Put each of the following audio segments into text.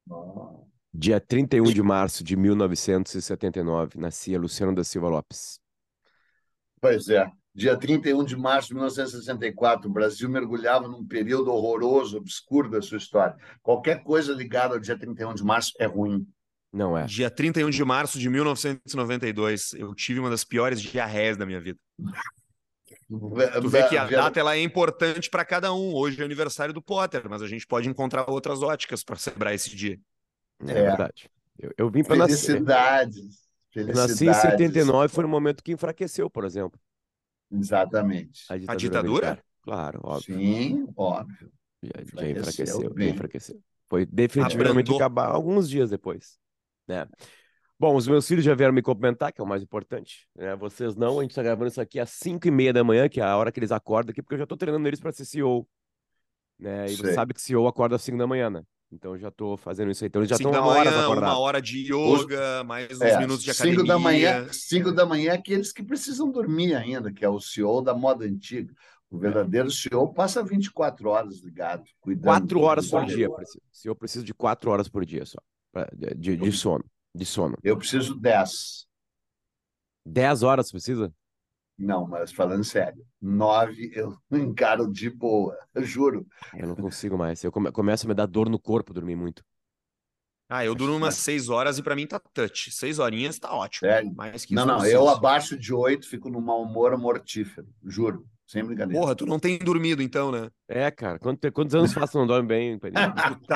Ó. Dia 31 de março de 1979, nascia Luciano da Silva Lopes. Pois é. Dia 31 de março de 1964, o Brasil mergulhava num período horroroso, obscuro da sua história. Qualquer coisa ligada ao dia 31 de março é ruim. Não é. Dia 31 de março de 1992, eu tive uma das piores diarreias da minha vida. Tu vê que a data ela é importante para cada um. Hoje é aniversário do Potter, mas a gente pode encontrar outras óticas para celebrar esse dia. É verdade. Eu vim para nascer. Felicidades. Eu nasci em 79, foi no momento que enfraqueceu, por exemplo. Exatamente. A ditadura? Militar. Claro, óbvio. Sim, óbvio. Já enfraqueceu, bem. já enfraqueceu. Foi definitivamente Abrandou. acabar alguns dias depois, né? Bom, os meus filhos já vieram me cumprimentar, que é o mais importante, né? Vocês não, a gente tá gravando isso aqui às 5h30 da manhã, que é a hora que eles acordam aqui, porque eu já tô treinando eles para ser CEO, né? E você Sei. sabe que CEO acorda às 5 da manhã, né? Então eu já tô fazendo isso aí. Então eles já 5 estão da há horas manhã, acordados. 1 hora de yoga, mais uns minutos de 5 da manhã, academia. 5 da manhã é aqueles que precisam dormir ainda, que é o CEO da moda antiga. O verdadeiro CEO passa 24 horas ligado, cuidando. 4 horas por dia, preciso. Se eu preciso de 4 horas por dia só, de sono. De sono. Eu preciso 10. 10 horas precisa? Não, mas falando sério, 9 eu encaro de boa, eu juro. Eu não consigo mais. Eu começo a me dar dor no corpo dormir muito. Eu durmo umas 6 horas e pra mim tá touch. 6 horinhas tá ótimo. Sério? Mais que Não, isso não, preciso. eu abaixo de 8 fico num mau humor mortífero, juro, sem brincadeira. Porra, tu não tem dormido então, né? Cara. Quantos anos faz que não dorme bem, Peninha?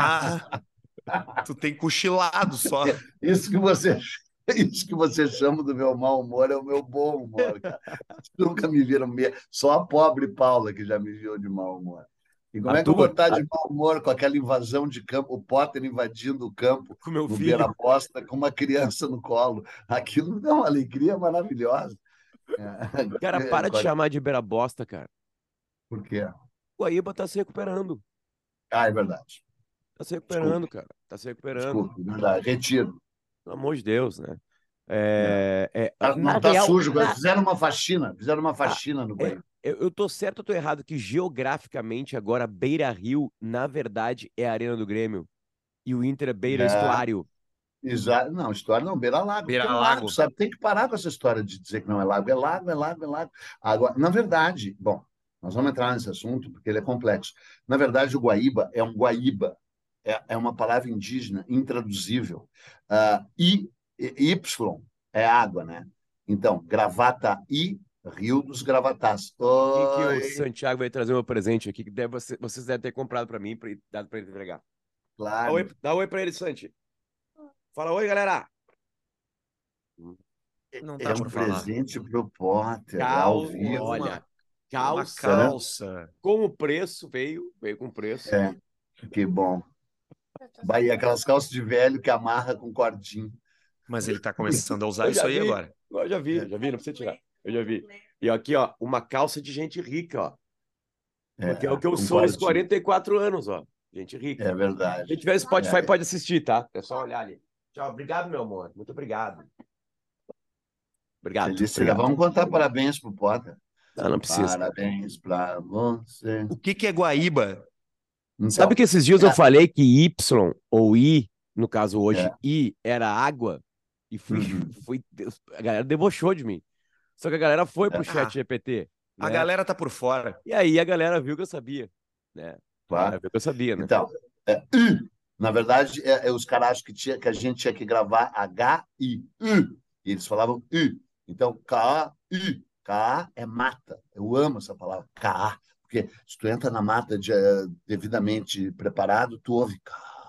Tu tem cochilado só. Isso que você chama do meu mau humor é o meu bom humor, cara. Nunca me viram só a pobre Paula que já me viu de mau humor. E como é que eu vou Arthur, estar de mau humor com aquela invasão de campo, o Potter invadindo o campo com meu no filho. Beira Bosta com uma criança no colo? Aquilo dá uma alegria maravilhosa. Cara, para de chamar de beira bosta, cara. Por quê? O Guaíba tá se recuperando. Ah, é verdade. Tá se recuperando, cara. Tá se recuperando. Desculpe, é verdade. Retiro. Pelo amor de Deus, né? Não Na está real, sujo, fizeram uma faxina no banho. Eu tô certo ou tô errado que geograficamente agora Beira-Rio, na verdade, é a Arena do Grêmio e o Inter é Beira Estuário. Exato. Não, história não, Beira-Lago. Beira-Lago. Sabe? Tem que parar com essa história de dizer que não é lago. É lago, é lago, é lago. Agora, na verdade, bom, nós vamos entrar nesse assunto porque ele é complexo. Na verdade, o Guaíba é um Guaíba. É uma palavra indígena intraduzível. Y é água, né? Então, Gravataí, Rio dos Gravatás. O que o Oi, Santiago vai trazer um presente aqui que vocês devem ter comprado pra mim e dado pra ele entregar. claro. Dá oi pra ele, Santi. Fala oi, galera. Não É tá um por falar. presente pro Potter, ao vivo. Olha, Uma calça. calça. Com o preço, veio com preço. Que bom. Vai, aquelas calças de velho que amarra com cordinho. Mas ele tá começando a usar isso aí agora. Eu já vi, não precisa tirar. Eu já vi. E aqui, ó, uma calça de gente rica, ó. Porque é o que eu sou aos 44 anos, ó. Gente rica. É verdade. Quem tiver Spotify pode assistir, tá? É só olhar ali. Tchau, obrigado, meu amor. Muito obrigado. Obrigado. Vamos contar parabéns pro Potter. Não precisa. Parabéns pra você. O que é Guaíba? Então, sabe que esses dias eu falei que Y ou I, no caso hoje, I era água? E a galera debochou de mim. Só que a galera foi pro chat GPT. A né? galera tá por fora. E aí a galera viu que eu sabia. Né? Claro. A galera viu que eu sabia, né? Então, na verdade, os caras acham que a gente tinha que gravar H-I. E eles falavam I. Então, K-I. K é mata. Eu amo essa palavra, K. Porque se tu entra na mata devidamente preparado, tu ouve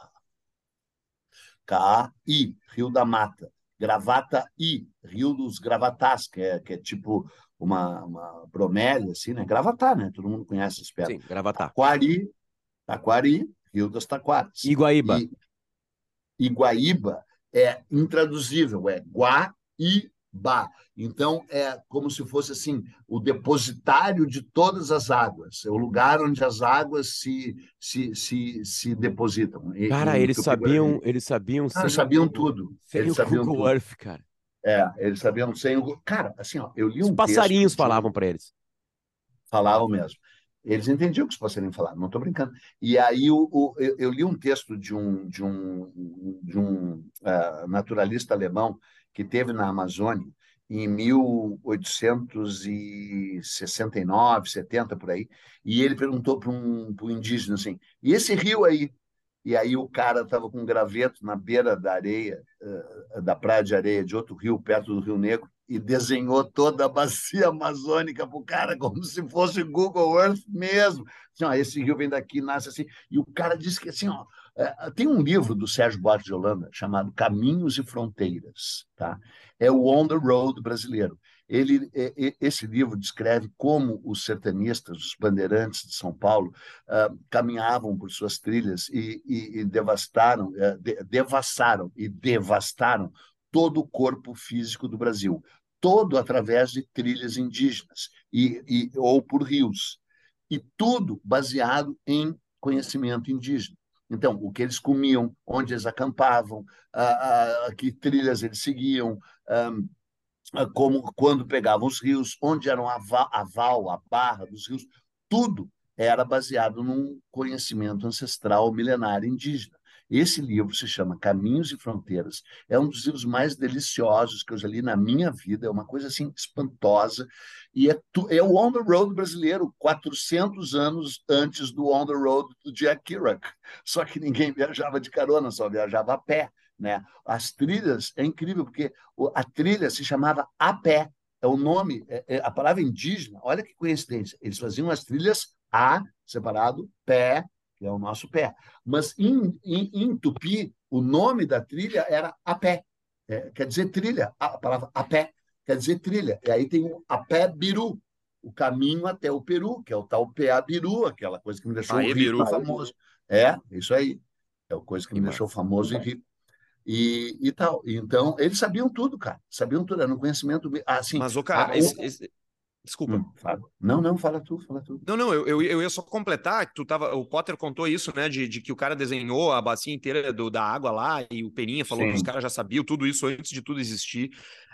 K-I, Rio da Mata. Gravataí, Rio dos Gravatás, que é tipo uma bromélia, assim, né? Gravatá, né? Todo mundo conhece esse pedra. Sim, Gravatá. Taquari, Rio das Taquaras. Iguaíba. Iguaíba é intraduzível, é Guaíba. Então, é como se fosse assim, o depositário de todas as águas, é o lugar onde as águas se depositam. Cara, eles sabiam Eles sem sabiam tudo. Sem Eles o sabiam Google tudo. Earth, cara. Eles sabiam sem o... Cara, assim, ó, eu li Os um passarinhos texto falavam para eles. Falavam mesmo. Eles entendiam o que os passarinhos falavam, não estou brincando. E aí eu li um texto de um naturalista alemão que teve na Amazônia em 1869, 70, por aí, e ele perguntou para um indígena assim, e esse rio aí? E aí o cara estava com um graveto na beira da areia, da praia de areia de outro rio, perto do Rio Negro, e desenhou toda a bacia amazônica para o cara, como se fosse Google Earth mesmo. Assim, ó, esse rio vem daqui, nasce assim. E o cara disse que assim, ó, tem um livro do Sérgio Buarque de Holanda chamado Caminhos e Fronteiras, tá? É o On the Road brasileiro. Esse livro descreve como os sertanistas, os bandeirantes de São Paulo, caminhavam por suas trilhas e devassaram e devastaram todo o corpo físico do Brasil, todo através de trilhas indígenas ou por rios, e tudo baseado em conhecimento indígena. Então, o que eles comiam, onde eles acampavam, que trilhas eles seguiam, como quando pegavam os rios, onde eram a barra dos rios, tudo era baseado num conhecimento ancestral milenário indígena. Esse livro se chama Caminhos e Fronteiras. É um dos livros mais deliciosos que eu já li na minha vida, é uma coisa assim espantosa, e é o On the Road brasileiro, 400 anos antes do On the Road do Jack Kerouac. Só que ninguém viajava de carona, só viajava a pé. Né? As trilhas, é incrível, porque a trilha se chamava a pé, é o nome, a palavra indígena, olha que coincidência, eles faziam as trilhas a, separado, pé, que é o nosso pé, mas em tupi, o nome da trilha era a pé, quer dizer trilha, a palavra a pé, quer dizer trilha, e aí tem o a pé biru, o caminho até o Peru, que é o tal Peá Biru, aquela coisa que me deixou rico e famoso. Isso aí, é a coisa que me deixou famoso e rico. E tal. Então, eles sabiam tudo, cara. Sabiam tudo. Era um conhecimento. Assim, mas, ô, cara, desculpa. Não, fala tu. Não, eu ia só completar que o Potter contou isso, né, de que o cara desenhou a bacia inteira da água lá, e o Peninha falou que os caras já sabiam tudo isso antes de tudo existir.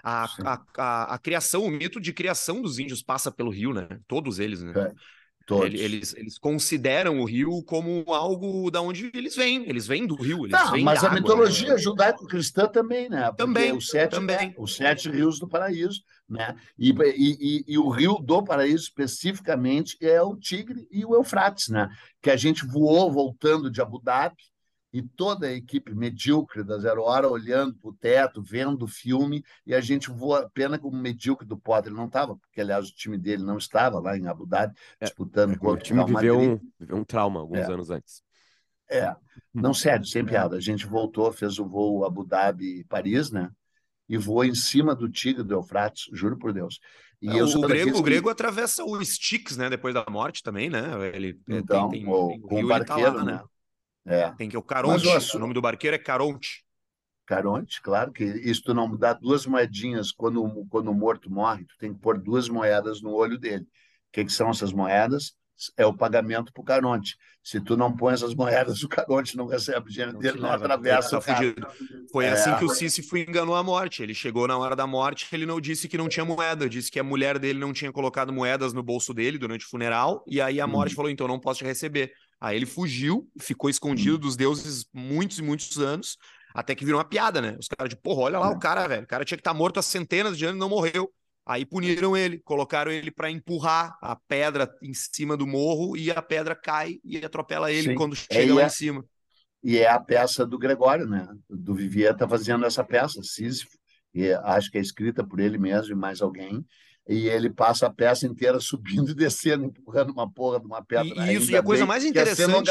A criação, o mito de criação dos índios passa pelo rio, né? Todos eles, né? Eles consideram o rio como algo da onde eles vêm do rio, eles vêm mas da a água, mitologia né? judaico-cristã também, né? Porque os 7 rios do paraíso, né? E o rio do paraíso especificamente é o Tigre e o Eufrates, né? Que a gente voou voltando de Abu Dhabi e toda a equipe medíocre da Zero Hora olhando para o teto, vendo o filme, e a gente voa, pena que o medíocre do Potter não estava, porque, aliás, o time dele não estava lá em Abu Dhabi, disputando contra o time viveu um trauma alguns anos antes. Não, sério, sem piada. A gente voltou, fez o voo Abu Dhabi-Paris, né? E voou em cima do Tigre do Eufrates, juro por Deus. E o grego atravessa o Styx, né? Depois da morte também, né? Ele então, tem com o barqueiro, né? Tem que o Caronte, o nome do barqueiro é Caronte. Caronte, claro, que isso tu não dá 2 moedinhas quando o morto morre, tu tem que pôr 2 moedas no olho dele. O que são essas moedas? É o pagamento para o Caronte. Se tu não põe essas moedas, o Caronte não recebe o dinheiro dele, não atravessa o cara. Foi assim que o Sísifo enganou a morte. Ele chegou na hora da morte, ele não disse que não tinha moeda, disse que a mulher dele não tinha colocado moedas no bolso dele durante o funeral, e aí a morte falou, então não posso te receber. Aí ele fugiu, ficou escondido dos deuses muitos e muitos anos, até que virou uma piada, né? Os caras de, porra, olha lá o cara, velho. O cara tinha que estar morto há centenas de anos e não morreu. Aí puniram ele, colocaram ele para empurrar a pedra em cima do morro e a pedra cai e atropela ele quando chega lá em cima. E é a peça do Gregório, né? Do Vivier está fazendo essa peça, Sísifo, e acho que é escrita por ele mesmo e mais alguém. E ele passa a peça inteira subindo e descendo, empurrando uma porra de uma pedra. E a coisa mais interessante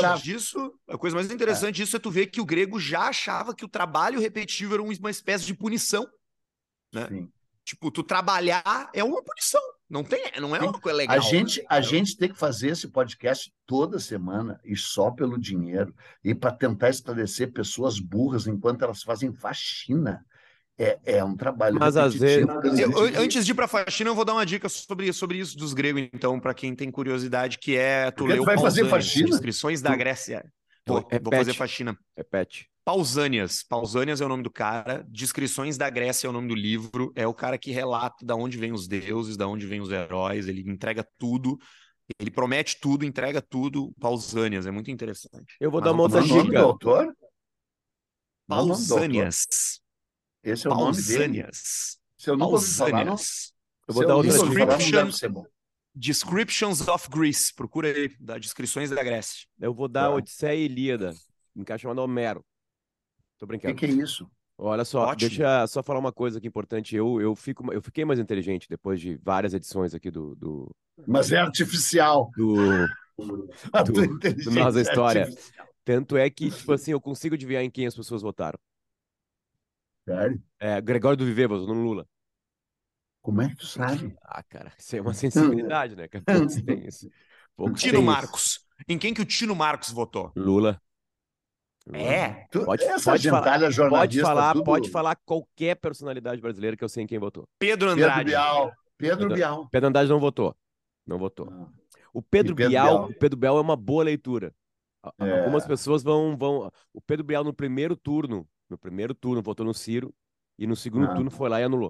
disso é tu ver que o grego já achava que o trabalho repetitivo era uma espécie de punição, né? Sim. Tipo, tu trabalhar é uma punição. Não é uma coisa legal. A gente tem que fazer esse podcast toda semana e só pelo dinheiro e para tentar esclarecer pessoas burras enquanto elas fazem faxina. É um trabalho repetitivo. Antes de ir para a faxina, eu vou dar uma dica sobre isso dos gregos, então, para quem tem curiosidade, que é tu ler o Pausânias, Descrições da Grécia. Vou fazer faxina. Repete. Pausânias é o nome do cara, Descrições da Grécia é o nome do livro, é o cara que relata de onde vêm os deuses, de onde vêm os heróis, ele entrega tudo Ele promete tudo, entrega tudo. Pausanias, é muito interessante. Eu vou Mas dar uma outra Qual é o nome do dica. autor? Qual é o nome do autor? Pausanias. Esse é o nome dele? Pausanias. Se eu nunca ouvi falar, não. Pausanias. Eu Se vou dar eu outra nunca ouvi dica. falar, não deve ser bom. Descriptions of Greece. Procura aí, da Descrições da Grécia. Eu vou dar Tá. Odisseia e Ilíada. Um cara chamado Homero. Tô O brincando. que é isso? Olha só, Ótimo. deixa só falar uma coisa aqui importante. Eu fiquei mais inteligente depois de várias edições aqui do, Mas é artificial. do, A do, tua do inteligência Nossa é História. artificial. Tanto é que, tipo assim, eu consigo adivinhar em quem as pessoas votaram. Sério? Gregório do Vivier votou no Lula. Como é que tu sabe? Ah, cara, isso é uma sensibilidade, né? Que poucos têm isso. Poucos Tino têm isso. Marcos. Em quem que o Tino Marcos votou? Lula. É. Essa gentalha jornalista, tudo. Pode falar qualquer personalidade brasileira que eu sei em quem votou. Pedro Pedro Andrade. Bial. Pedro Bial. Pedro Andrade não votou. Não votou. Não. O Pedro E Pedro Bial, Bial? o Pedro Bial é uma boa leitura. É. Algumas pessoas vão. O Pedro Bial no primeiro turno votou no Ciro e no segundo Ah. turno foi lá e anulou.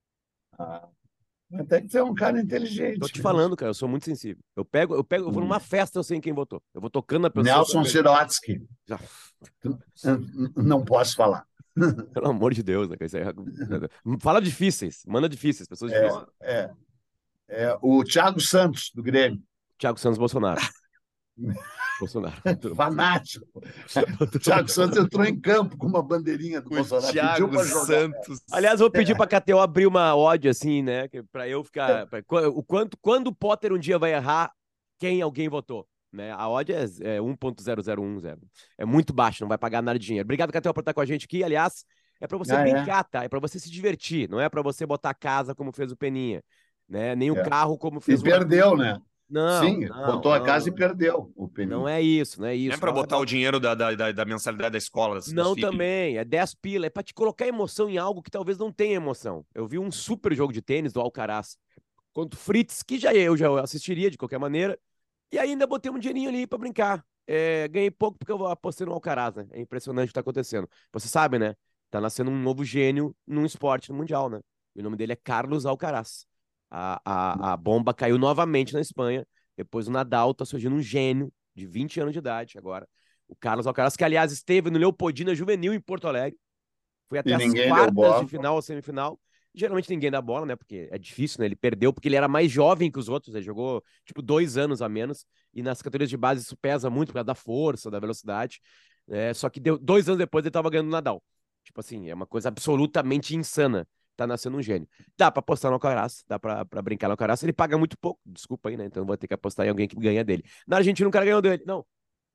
Mas tem que ser um cara inteligente. Tô te mesmo. falando, cara, eu sou muito sensível. Eu vou numa festa, eu sei em quem votou. Eu vou tocando na pessoa. Nelson Sirotsky. Já, Não posso falar. pelo amor de Deus, né? Cara, isso fala difíceis, manda difíceis, pessoas difíceis. É o Thiago Santos, do Grêmio. Thiago Santos Bolsonaro. Bolsonaro. Fanático. O Thiago Santos entrou em campo com uma bandeirinha do Bolsonaro. Pediu Thiago pra jogar. Santos. Aliás, vou pedir pra KTO abrir uma odd assim, né? Pra eu ficar. Quando o Potter um dia vai errar, alguém votou. Né? A odd é 1.0010. É muito baixo, não vai pagar nada de dinheiro. Obrigado, KTO, por estar com a gente aqui. Aliás, é pra você brincar, tá? É pra você se divertir, não é pra você botar a casa como fez o Peninha. Né? Nem o carro como fez E o perdeu, Arthur. né? Não, Sim, botou a casa e perdeu o Peninha. Não é isso, não é isso. Não é pra Não botar o dinheiro da mensalidade da escola. Não, também, é 10 pila, é pra te colocar emoção em algo que talvez não tenha emoção. Eu vi um super jogo de tênis do Alcaraz contra o Fritz, que eu já assistiria de qualquer maneira, e ainda botei um dinheirinho ali pra brincar. Ganhei pouco porque eu apostei no Alcaraz, né? É impressionante o que tá acontecendo. Você sabe, né? Tá nascendo um novo gênio num esporte no mundial, né? E o nome dele é Carlos Alcaraz. A bomba caiu novamente na Espanha. Depois o Nadal tá surgindo um gênio de 20 anos de idade agora. O Carlos Alcaraz, que aliás esteve no Leopoldina Juvenil em Porto Alegre. Foi até as quartas de final ou semifinal. Geralmente ninguém dá bola, né? Porque é difícil, né? Ele perdeu porque ele era mais jovem que os outros. Ele jogou, tipo, 2 anos a menos. E nas categorias de base isso pesa muito por causa da força, da velocidade. Só que 2 anos depois ele tava ganhando o Nadal. Tipo assim, é uma coisa absolutamente insana. Tá nascendo um gênio. Dá pra apostar no Alcaraz, dá pra brincar no Alcaraz. Ele paga muito pouco, desculpa aí, né? Então vou ter que apostar em alguém que ganha dele. Na Argentina um cara ganhou dele. Não,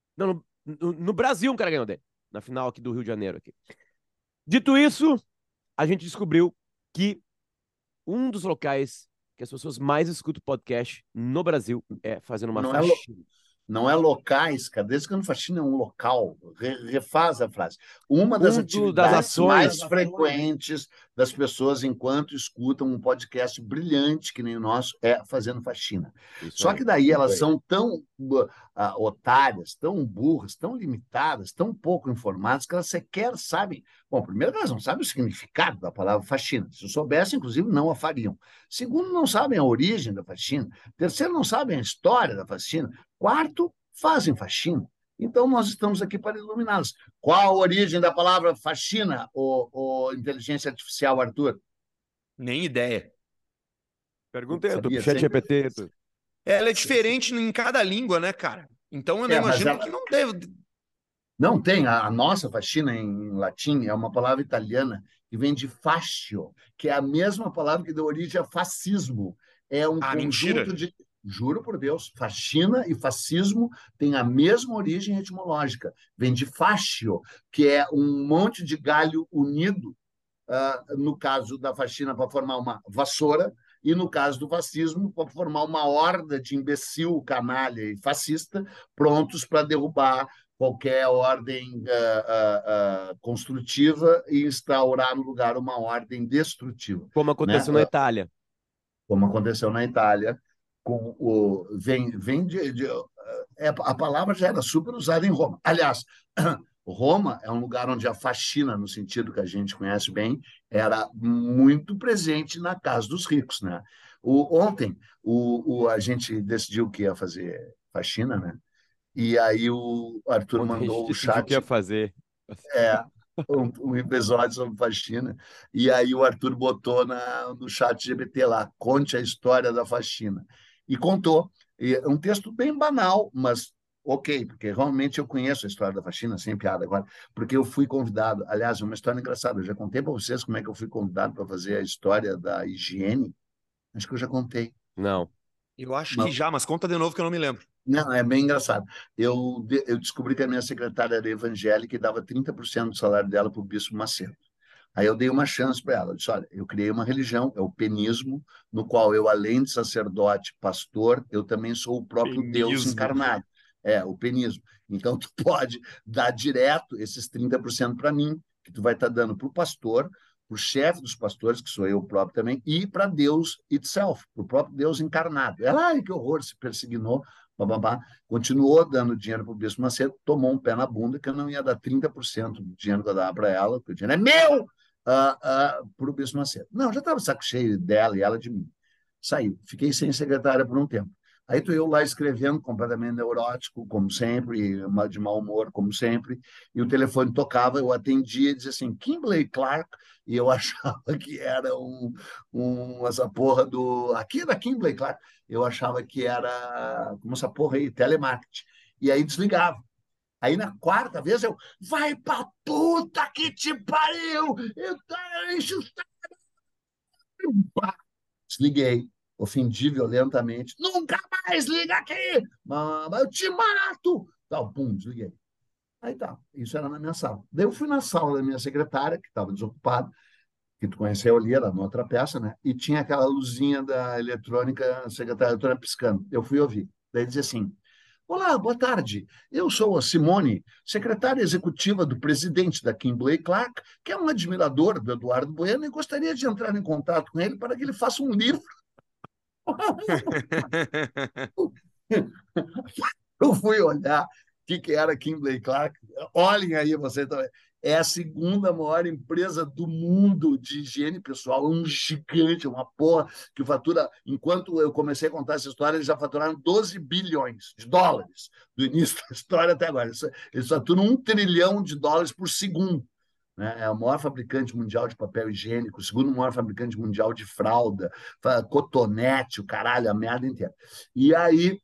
no Brasil um cara ganhou dele. Na final aqui do Rio de Janeiro. Aqui. Dito isso, a gente descobriu que um dos locais que as pessoas mais escutam podcast no Brasil é fazendo uma faxina. Não é locais, cara. Desde que eu não faxina é um local. Refaz a frase. Uma das atividades mais frequentes das pessoas enquanto escutam um podcast brilhante que nem o nosso é fazendo faxina. Só que daí elas são tão otárias, tão burras, tão limitadas, tão pouco informadas que elas sequer sabem. Bom, primeiro, elas não sabem o significado da palavra faxina. Se soubessem, inclusive, não a fariam. Segundo, não sabem a origem da faxina. Terceiro, não sabem a história da faxina. Quarto, fazem faxina. Então, nós estamos aqui para iluminá-los. Qual a origem da palavra faxina, ou inteligência artificial, Arthur? Nem ideia. Pergunta aí, do ChatGPT. Ela é diferente em cada língua, né, cara? Então, eu imagino que não deve... Não tem. A nossa faxina em latim é uma palavra italiana que vem de fascio, que é a mesma palavra que deu origem a fascismo. É um conjunto mentira. de... Juro por Deus, faxina e fascismo têm a mesma origem etimológica. Vem de fascio, que é um monte de galho unido, no caso da faxina, para formar uma vassoura, e no caso do fascismo, para formar uma horda de imbecil, canalha e fascista, prontos para derrubar qualquer ordem construtiva e instaurar no lugar uma ordem destrutiva. Como aconteceu na Itália. Como aconteceu na Itália. A palavra já era super usada em Roma. Aliás, Roma é um lugar onde a faxina, no sentido que a gente conhece bem, era muito presente na casa dos ricos, né? Ontem a gente decidiu que ia fazer faxina, né? E aí o Arthur Ontem a gente mandou o decidiu o que ia chat, fazer. é, um episódio sobre faxina, e aí o Arthur botou no chat GPT lá, conte a história da faxina. E contou. E é um texto bem banal, mas ok, porque realmente eu conheço a história da faxina, sem piada agora, porque eu fui convidado, aliás, é uma história engraçada, eu já contei para vocês como é que eu fui convidado para fazer a história da higiene, acho que eu já contei. Não. Eu acho que já, mas conta de novo que eu não me lembro. Não, é bem engraçado. Eu descobri que a minha secretária era evangélica e dava 30% do salário dela para o Bispo Macedo. Aí eu dei uma chance para ela. Eu disse: olha, eu criei uma religião, é o penismo, no qual eu, além de sacerdote, pastor, eu também sou o próprio Deus Penismo. encarnado. É, o penismo. Então, tu pode dar direto esses 30% para mim, que tu vai estar dando para o pastor, para o chefe dos pastores, que sou eu próprio também, e para Deus itself, para o próprio Deus encarnado. Ela, ai, que horror, se persignou, bababá. Continuou dando dinheiro para o Bispo Macedo, tomou um pé na bunda, que eu não ia dar 30% do dinheiro que eu dava para ela, porque o dinheiro é meu! Para o Bispo Macedo. Não, já estava saco cheio dela e ela de mim. Saí, fiquei sem secretária por um tempo. Aí tô eu lá escrevendo, completamente neurótico, como sempre, de mau humor, como sempre, e o telefone tocava, eu atendia e dizia assim, Kimberly Clark, e eu achava que era essa porra aqui da Kimberly Clark, eu achava que era como essa porra aí, telemarketing. E aí desligava. Aí na quarta vez eu, vai pra puta que te pariu! Enche o saco! Desliguei, ofendi violentamente. Nunca mais liga aqui! Mas eu te mato! Tal, pum, desliguei. Aí tá, isso era na minha sala. Daí eu fui na sala da minha secretária, que estava desocupada, que tu conheceu ali, era na outra peça, né? E tinha aquela luzinha da eletrônica, a secretária eletrônica piscando. Eu fui ouvir. Daí dizia assim: olá, boa tarde. Eu sou a Simone, secretária executiva do presidente da Kimberly Clark, que é um admirador do Eduardo Bueno e gostaria de entrar em contato com ele para que ele faça um livro. Eu fui olhar o que era Kimberly Clark. Olhem aí, você também. É a segunda maior empresa do mundo de higiene pessoal, é um gigante, uma porra que fatura. Enquanto eu comecei a contar essa história, eles já faturaram 12 bilhões de dólares do início da história até agora. Eles faturam 1 trilhão de dólares por segundo. Né? É o maior fabricante mundial de papel higiênico, o segundo maior fabricante mundial de fralda, cotonete, o caralho, a merda inteira. E aí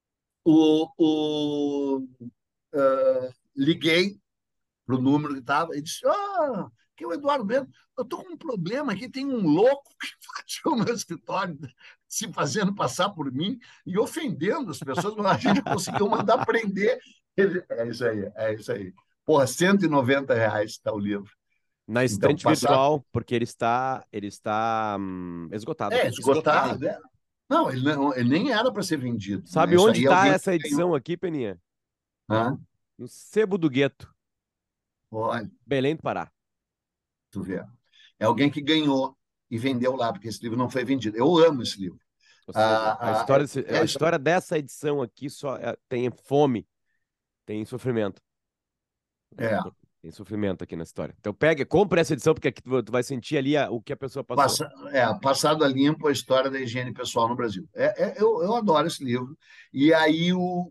liguei para o número que estava e disse: que é o Eduardo Bueno, eu estou com um problema aqui, tem um louco que invadiu o meu escritório se fazendo passar por mim e ofendendo as pessoas, mas a gente conseguiu mandar prender. É isso aí, é isso aí. Porra, R$ 190 está o livro. Na Então, estante virtual, porque ele está esgotado. esgotado. É. Não, ele nem era para ser vendido. Sabe Né? Isso onde aí está alguém essa ganhou. edição aqui, Peninha? Ah, No Sebo do Gueto, olha, Belém do Pará. tu vê. É alguém que ganhou e vendeu lá, porque esse livro não foi vendido. Eu amo esse livro. Ou seja, a Ah, história, a história dessa edição aqui só tem fome, tem sofrimento. é, Tem sofrimento aqui na história. Então compra essa edição, porque aqui tu vai sentir ali o que a pessoa passou. Passado a limpo a história da higiene pessoal no Brasil. Eu adoro esse livro. E aí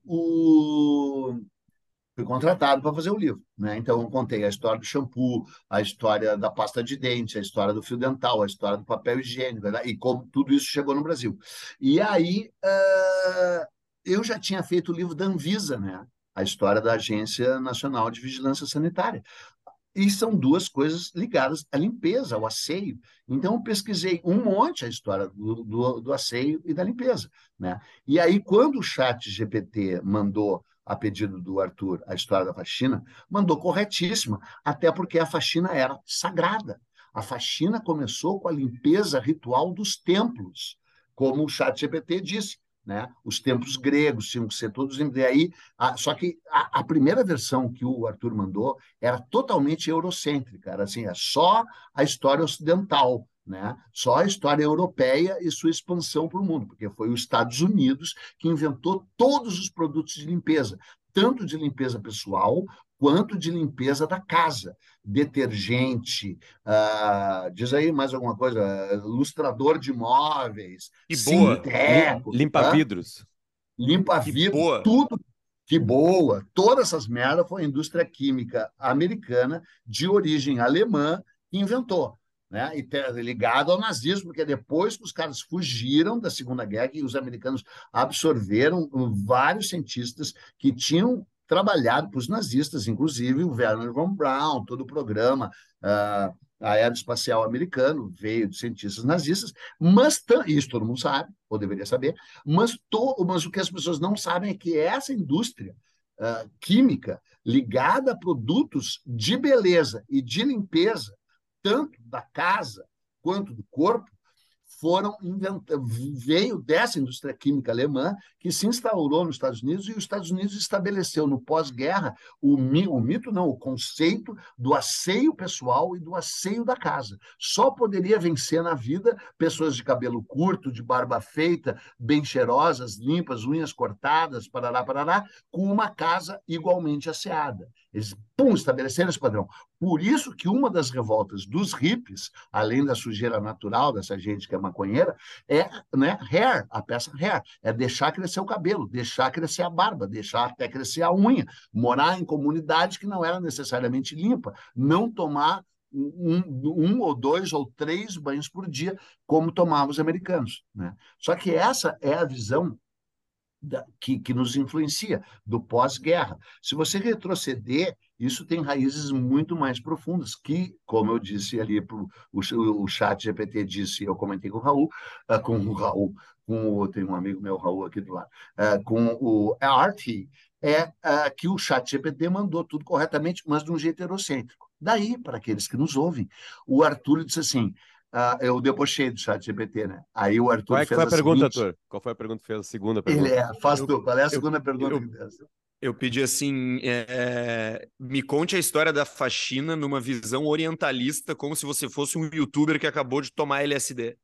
fui contratado para fazer o livro. Né? Então, eu contei a história do shampoo, a história da pasta de dente, a história do fio dental, a história do papel higiênico, né? E como tudo isso chegou no Brasil. E aí, eu já tinha feito o livro da Anvisa, né? A história da Agência Nacional de Vigilância Sanitária. E são duas coisas ligadas à limpeza, ao asseio. Então, eu pesquisei um monte a história do asseio e da limpeza. Né? E aí, quando o chat GPT mandou, a pedido do Arthur, a história da faxina, mandou corretíssima, até porque a faxina era sagrada. A faxina começou com a limpeza ritual dos templos, como o chat GPT disse. Né? Os templos gregos tinham que ser todos. E aí, só que a primeira versão que o Arthur mandou era totalmente eurocêntrica, era assim, é só a história ocidental, né? Só a história europeia e sua expansão para o mundo, porque foi os Estados Unidos que inventou todos os produtos de limpeza, tanto de limpeza pessoal quanto de limpeza da casa. Detergente, diz aí mais alguma coisa, lustrador de móveis, Que boa. sinteco, Limpa-vidros. limpa-vidro, boa. tudo. Que boa! Todas essas merdas foi a indústria química americana de origem alemã que inventou. Né? E ligado ao nazismo, porque depois que os caras fugiram da Segunda Guerra e os americanos absorveram vários cientistas que tinham trabalhado para os nazistas, inclusive o Wernher von Braun, todo o programa aeroespacial americano veio de cientistas nazistas, mas isso todo mundo sabe, ou deveria saber, mas o que as pessoas não sabem é que essa indústria química ligada a produtos de beleza e de limpeza, tanto da casa quanto do corpo, veio dessa indústria química alemã que se instaurou nos Estados Unidos, e os Estados Unidos estabeleceu no pós-guerra o conceito do asseio pessoal e do asseio da casa. Só poderia vencer na vida pessoas de cabelo curto, de barba feita, bem cheirosas, limpas, unhas cortadas, parará, com uma casa igualmente asseada. Eles, estabeleceram esse padrão. Por isso que uma das revoltas dos hippies, além da sujeira natural dessa gente que é maconheira, é, né, hair, a peça hair, é deixar crescer o cabelo, deixar crescer a barba, deixar até crescer a unha, morar em comunidade que não era necessariamente limpa, não tomar um ou dois ou três banhos por dia, como tomavam os americanos. Né? Só que essa é a visão que nos influencia, do pós-guerra. Se você retroceder, isso tem raízes muito mais profundas, que, como eu disse ali, o chat GPT disse, eu comentei com o Raul, tem um amigo meu, Raul, aqui do lado, com o RT, que o chat GPT mandou tudo corretamente, mas de um jeito eurocêntrico. Daí, para aqueles que nos ouvem, o Arthur disse assim, eu debochei do chat GPT, né? Aí o Arthur fez Qual é a pergunta, seguinte... Arthur? Qual foi a pergunta que fez? A segunda pergunta. Faz tu. Qual é a segunda pergunta que fez? Eu pedi assim, me conte a história da faxina numa visão orientalista, como se você fosse um youtuber que acabou de tomar LSD.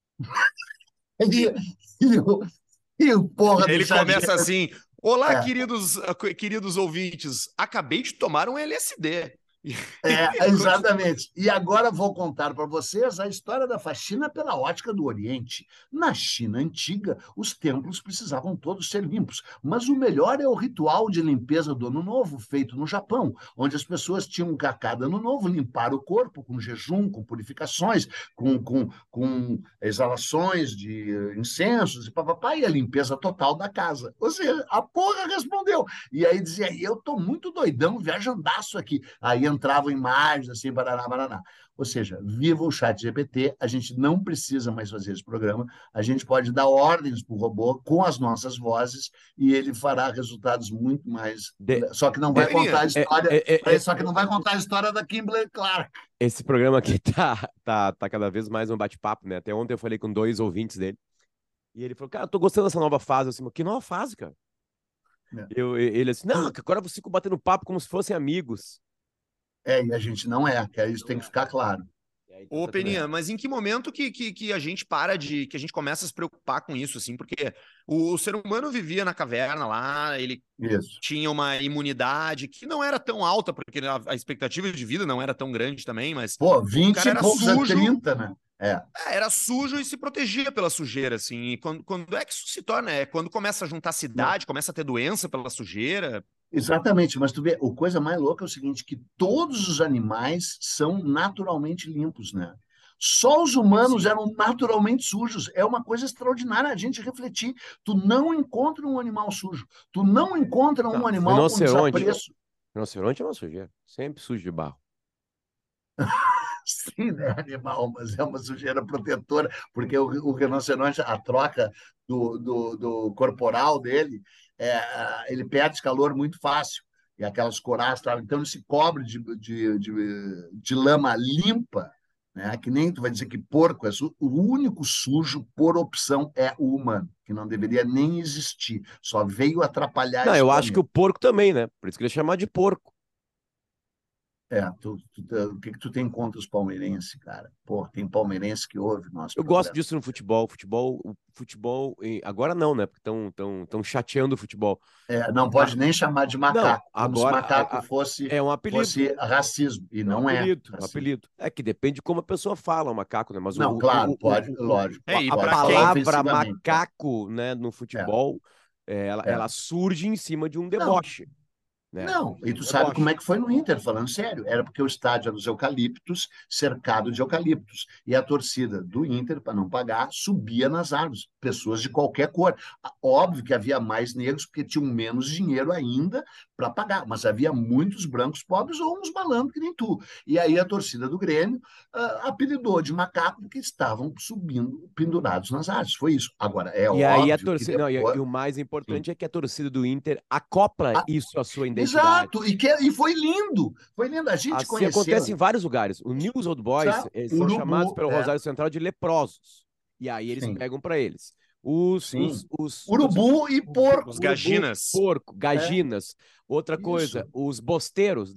E o porra do Ele chat começa assim, olá, É. queridos ouvintes, acabei de tomar um LSD. Exatamente. E agora vou contar para vocês a história da faxina pela ótica do Oriente. Na China antiga, os templos precisavam todos ser limpos, mas o melhor é o ritual de limpeza do Ano Novo, feito no Japão, onde as pessoas tinham a cada Ano Novo limpar o corpo com jejum, com purificações, com exalações de incensos e papapá, e a limpeza total da casa. Ou seja, a porra respondeu. E aí dizia, eu tô muito doidão, viajandaço aqui. Aí entravam imagens assim, baraná. Ou seja, viva o chat GPT, a gente não precisa mais fazer esse programa, a gente pode dar ordens para o robô com as nossas vozes e ele fará resultados muito mais... Só que não vai contar a história... Só que não vai contar a história da Kimberly Clark. Esse programa aqui tá cada vez mais um bate-papo, né? Até ontem eu falei com 2 ouvintes dele e ele falou, cara, eu tô gostando dessa nova fase. Eu assim, que nova fase, cara? Ele assim, não, agora eu fico batendo papo como se fossem amigos. E a gente não é, que isso tem que ficar claro. Ô, Peninha, mas em que momento que a gente que a gente começa a se preocupar com isso, assim? Porque o ser humano vivia na caverna lá, ele tinha uma imunidade que não era tão alta, porque a expectativa de vida não era tão grande também, mas... 20 e poucos a 30, né? Era sujo e se protegia pela sujeira, assim. E quando é que isso se torna? É quando começa a juntar cidade, começa a ter doença pela sujeira? Exatamente, mas tu vê, a coisa mais louca é o seguinte, que todos os animais são naturalmente limpos, né? Só os humanos eram naturalmente sujos. É uma coisa extraordinária a gente refletir. Tu não encontra um animal sujo. Tu não encontra um animal com desapreço. Rinoceronte é uma sujeira. Sempre sujo de barro. Sim, né, animal, mas é uma sujeira protetora, porque o rinoceronte, a troca do corporal dele, ele perde calor muito fácil, e aquelas coraças, então ele se cobre de lama limpa, né, que nem tu vai dizer que porco é sujo. O único sujo, por opção, é o humano, que não deveria nem existir, só veio atrapalhar Não, esse eu planeta. acho que o porco também, né? Por isso que ele é chamado de porco. O que tu tem contra os palmeirenses, cara? Pô, tem palmeirense que ouve nosso Eu gosto programa. disso no futebol. Agora não, né? Porque estão chateando o futebol. Não pode nem chamar de Não, macaco, como se agora macaco fosse, é um apelido. fosse racismo, e É um não é apelido, um racismo. apelido. É que depende de como a pessoa fala o macaco, né? Mas Não, claro, pode, lógico. E a pra quem? palavra Ofensivamente. macaco, né, no futebol, É. ela surge em cima de um Não, deboche, né? Não, e Um tu sabe como deboche. é que foi no Inter, falando sério. Era porque o estádio era dos eucaliptos, cercado de eucaliptos. E a torcida do Inter, para não pagar, subia nas árvores, pessoas de qualquer cor. Óbvio que havia mais negros, porque tinham menos dinheiro ainda para pagar, mas havia muitos brancos pobres ou uns malandros que nem tu. E aí a torcida do Grêmio apelidou de macaco porque estavam subindo pendurados nas árvores. Foi isso. Agora, é E aí a óbvio que torcida, não, depois. e o mais Sim. importante é que a torcida do Inter acopla isso à sua identidade. Exato, e foi lindo, foi lindo. A gente Assim acontece em conheceu, vários lugares. O News Old Boys, sabe? eles são chamados Urubu, pelo Rosário Central de leprosos. E aí eles sim, pegam para eles. Os, sim. os, os, os, Urubu e porco, Os urubu, Gaginas. porco, gaginas. Outra coisa, isso, os bosteiros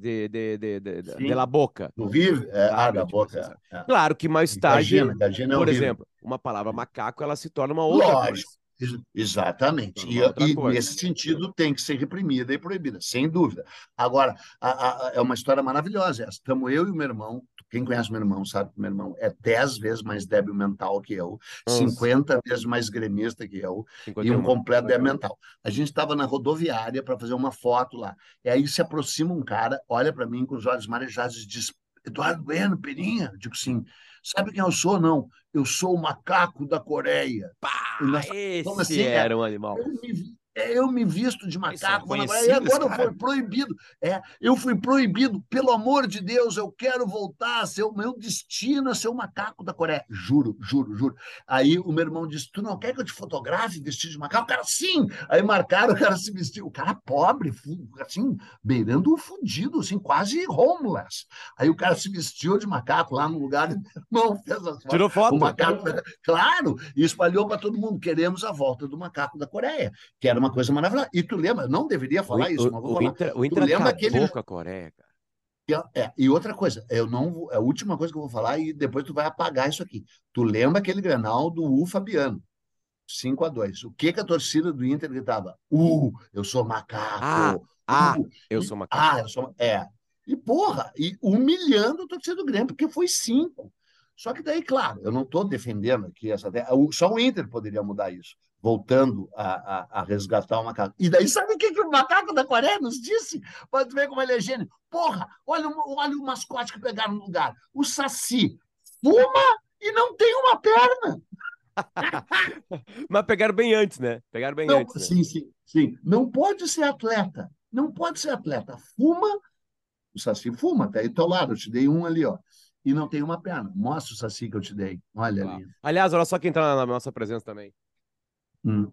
de La sim. Boca, Do Vive, sabe? da Tipo assim, boca. sabe? Claro que mais tarde, Gagina é por horrível. exemplo, uma palavra macaco, ela se torna uma outra coisa. Lógico, exatamente. Torna uma outra E coisa. nesse sentido tem que ser reprimida e proibida, sem dúvida. Agora, é uma história maravilhosa essa. Estamos eu e o meu irmão, quem conhece meu irmão sabe que meu irmão é 10 vezes mais débil mental que eu, Nossa, 50 vezes mais gremista que eu, e um 51. completo débil mental. A gente estava na rodoviária para fazer uma foto lá. E aí se aproxima um cara, olha para mim com os olhos marejados e diz: Eduardo Bueno, Peninha? Eu digo sim. Sabe quem eu sou? Não. Eu sou o macaco da Coreia. E Pá, nós falamos esse assim, era um animal. eu me visto de Eles são macaco, vou na Coreia, e conhecidos, agora eu cara. fui proibido. Eu fui proibido, pelo amor de Deus, eu quero voltar a ser o meu destino, a ser o macaco da Coreia. Juro, juro, juro. Aí o meu irmão disse: Tu não quer que eu te fotografe vestido de macaco? O cara, sim! Aí marcaram, o cara se vestiu, o cara pobre, assim, beirando o fudido, assim, quase homeless. Aí o cara se vestiu de macaco lá no lugar, e meu irmão fez as fotos. Tirou O foto? macaco, claro, e espalhou para todo mundo. Queremos a volta do macaco da Coreia, que era uma coisa maravilhosa. E tu lembra, não deveria falar isso, mas vou falar. O Tu Inter lembra aquele. acabou com a Coreia, cara. E outra coisa, eu não vou, é a última coisa que eu vou falar e depois tu vai apagar isso aqui. Tu lembra aquele Grenal do Fabiano, 5-2. O que a torcida do Inter gritava? Eu sou Ah, macaco. eu sou macaco. Eu sou. E porra, e humilhando a torcida do Grêmio, porque foi 5. Só que daí, claro, eu não estou defendendo aqui essa. Só o Inter poderia mudar isso, voltando a resgatar o macaco. E daí, sabe o que o macaco da Coreia nos disse? Pode ver como ele é gênio. Porra, olha o mascote que pegaram no lugar. O Saci fuma e não tem uma perna. Mas pegaram bem antes, né? Pegaram bem Não, antes, né? sim, sim, sim. Não pode ser atleta. Não pode ser atleta. Fuma, o Saci fuma, tá aí do teu lado. Eu te dei um ali, ó. E não tem uma perna. Mostra o Saci que eu te dei. Olha Claro. ali. Aliás, olha só quem tá na nossa presença também. Hum.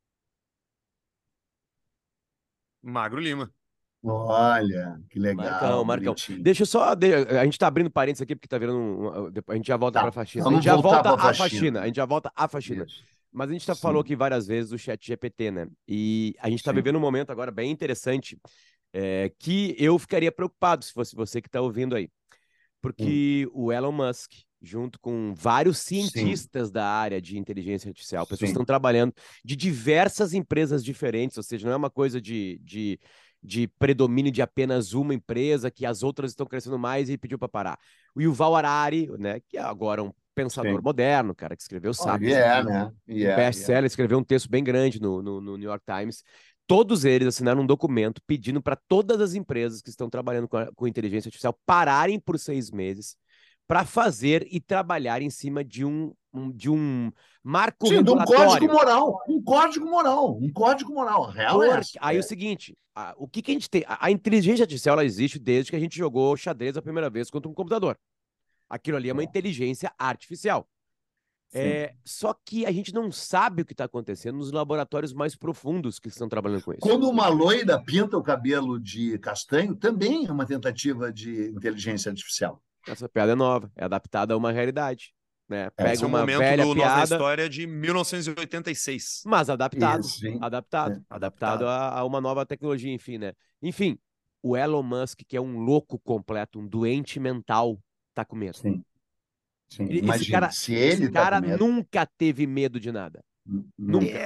Magro Lima. Olha, que Marcão, legal, Marcão. bonitinho. Deixa eu só. A gente tá abrindo parênteses aqui porque tá virando. A gente já volta Tá, pra faxina. A gente vamos já voltar volta para a à faxina. faxina. A gente já volta à faxina. Isso. Mas a gente já falou Sim, aqui várias vezes do chat GPT, né? E a gente tá sim. vivendo um momento agora bem interessante que eu ficaria preocupado se fosse você que tá ouvindo aí. Porque o Elon Musk, junto com vários Sim, cientistas da área de inteligência artificial, pessoas que sim. estão trabalhando de diversas empresas diferentes, ou seja, não é uma coisa de predomínio de apenas uma empresa, que as outras estão crescendo mais e pediu para parar. O Yuval Harari, né, que é agora um pensador Sim. moderno, cara, que escreveu E Sapiens, é, né? E um é. best-seller, escreveu um texto bem grande no New York Times. Todos eles assinaram um documento pedindo para todas as empresas que estão trabalhando com inteligência artificial pararem por 6 meses para fazer e trabalhar em cima de um marco Sim, de um código regulatório. moral. Um código moral. Um código moral. A real é essa. Aí o seguinte, o que a gente tem? A inteligência artificial ela existe desde que a gente jogou xadrez a primeira vez contra um computador. Aquilo ali é uma inteligência artificial. Só que a gente não sabe o que está acontecendo nos laboratórios mais profundos que estão trabalhando com isso. Quando uma loira pinta o cabelo de castanho, também é uma tentativa de inteligência artificial. Essa piada é nova, é adaptada a uma realidade. Né? Pega Esse é o uma momento velha do Nós na piada, História de 1986. mas adaptado. Isso, sim. Adaptado a uma nova tecnologia, enfim, né? Enfim, o Elon Musk, que é um louco completo, um doente mental, tá com medo. Sim, sim. Esse Imagina, cara, se ele tá com medo. nunca teve medo de nada. Nunca.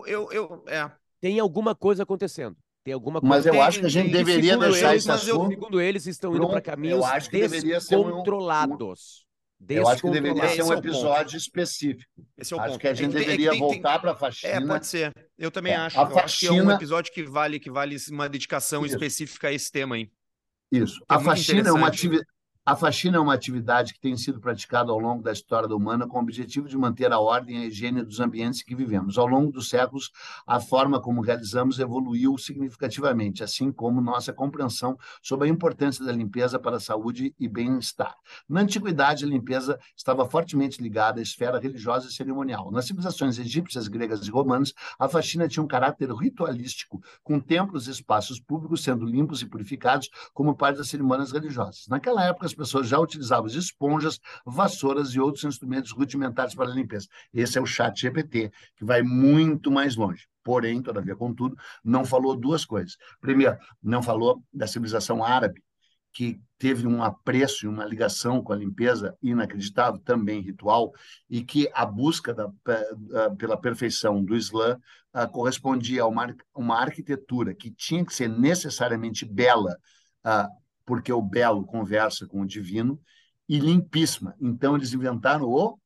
Tem alguma coisa acontecendo. Tem alguma Mas coisa. eu acho que a gente deveria deixar esse assunto. Segundo eles, estão indo para caminhos Eu acho que deveria ser descontrolados. Eu acho que deveria ser um Esse é o episódio específico. Esse é o Acho ponto. que a gente deveria voltar para a faxina. Pode ser. Eu também acho. A Eu acho que é um faxina. episódio que vale uma dedicação Isso. específica a esse tema aí. Isso. Que é A muito faxina é uma interessante. A faxina é uma atividade que tem sido praticada ao longo da história da humana com o objetivo de manter a ordem e a higiene dos ambientes em que vivemos. Ao longo dos séculos, a forma como realizamos evoluiu significativamente, assim como nossa compreensão sobre a importância da limpeza para a saúde e bem-estar. Na antiguidade, a limpeza estava fortemente ligada à esfera religiosa e cerimonial. Nas civilizações egípcias, gregas e romanas, a faxina tinha um caráter ritualístico, com templos e espaços públicos sendo limpos e purificados como parte das cerimônias religiosas. Naquela época, as pessoas já utilizavam esponjas, vassouras e outros instrumentos rudimentares para a limpeza. Esse é o chat GPT, que vai muito mais longe. Porém, todavia, contudo, não falou duas coisas. Primeiro, não falou da civilização árabe, que teve um apreço e uma ligação com a limpeza inacreditável, também ritual, e que a busca pela perfeição do Islã correspondia a uma arquitetura que tinha que ser necessariamente bela, porque o belo conversa com o divino, e limpíssima. Então, eles inventaram o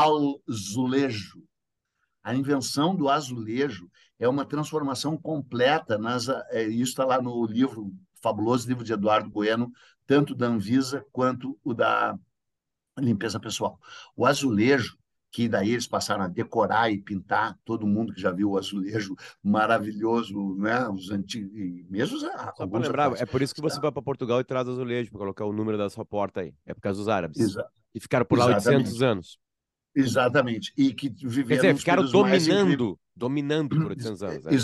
azulejo. A invenção do azulejo é uma transformação completa. Isso está lá no livro, fabuloso livro de Eduardo Bueno, tanto da Anvisa quanto o da limpeza pessoal. O azulejo, que daí eles passaram a decorar e pintar, todo mundo que já viu o azulejo maravilhoso, né? Os antigos, mesmo Só para lembrar, é por isso que você vai para Portugal e traz azulejo, para colocar o número da sua porta aí. É por causa dos árabes. E ficaram por lá 800 anos. Exatamente. E que viveram Quer dizer, ficaram dominando por 800 anos.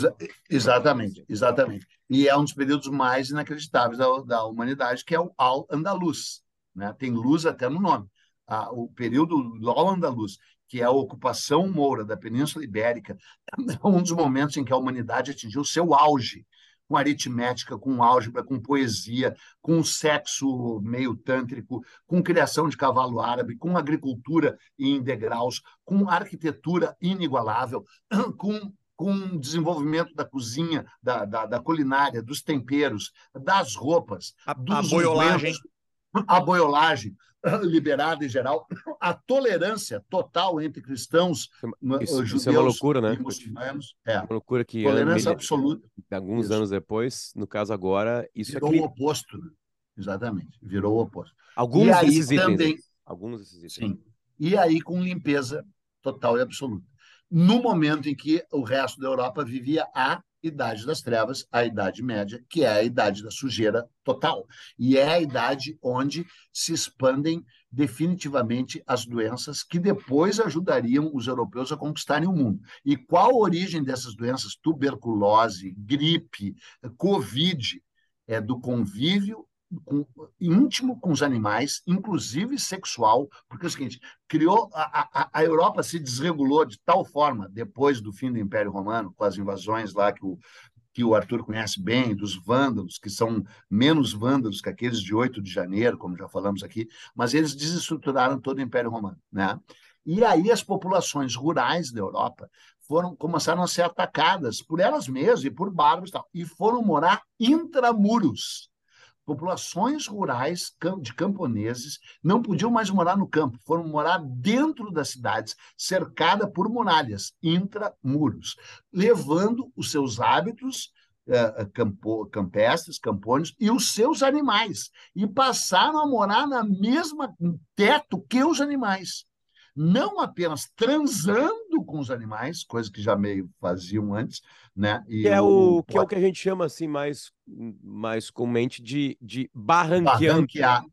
Exatamente. E é um dos períodos mais inacreditáveis da humanidade, que é o Al-Andalus. Né? Tem luz até no nome. O período do Al-Andalus, que é a ocupação moura da Península Ibérica, é um dos momentos em que a humanidade atingiu seu auge, com aritmética, com álgebra, com poesia, com sexo meio tântrico, com criação de cavalo árabe, com agricultura em degraus, com arquitetura inigualável, com desenvolvimento da cozinha, da culinária, dos temperos, das roupas, dos a boiolagem liberada em geral, a tolerância total entre cristãos, judeus isso é uma loucura, né? e muçulmanos. Uma loucura que tolerância absoluta. Alguns anos depois, no caso agora, isso virou o oposto. Exatamente, virou o oposto. Alguns desses itens. Sim. E aí com limpeza total e absoluta. No momento em que o resto da Europa vivia a Idade das Trevas, a Idade Média, que é a idade da sujeira total. E é a idade onde se expandem definitivamente as doenças que depois ajudariam os europeus a conquistarem o mundo. E qual a origem dessas doenças? Tuberculose, gripe, Covid, é do convívio íntimo com os animais, inclusive sexual, porque é o seguinte, a Europa se desregulou de tal forma, depois do fim do Império Romano, com as invasões lá que o Arthur conhece bem, dos vândalos, que são menos vândalos que aqueles de 8 de janeiro, como já falamos aqui, mas eles desestruturaram todo o Império Romano, né? E aí as populações rurais da Europa começaram a ser atacadas por elas mesmas e por bárbaros e foram morar intramuros. Populações rurais de camponeses não podiam mais morar no campo, foram morar dentro das cidades, cercada por muralhas, intramuros, levando os seus hábitos campestres, campônicos e os seus animais, e passaram a morar na mesma teto que os animais. Não apenas transando com os animais, coisa que já meio faziam antes, né? E que é o que a gente chama assim mais comumente de barranqueando.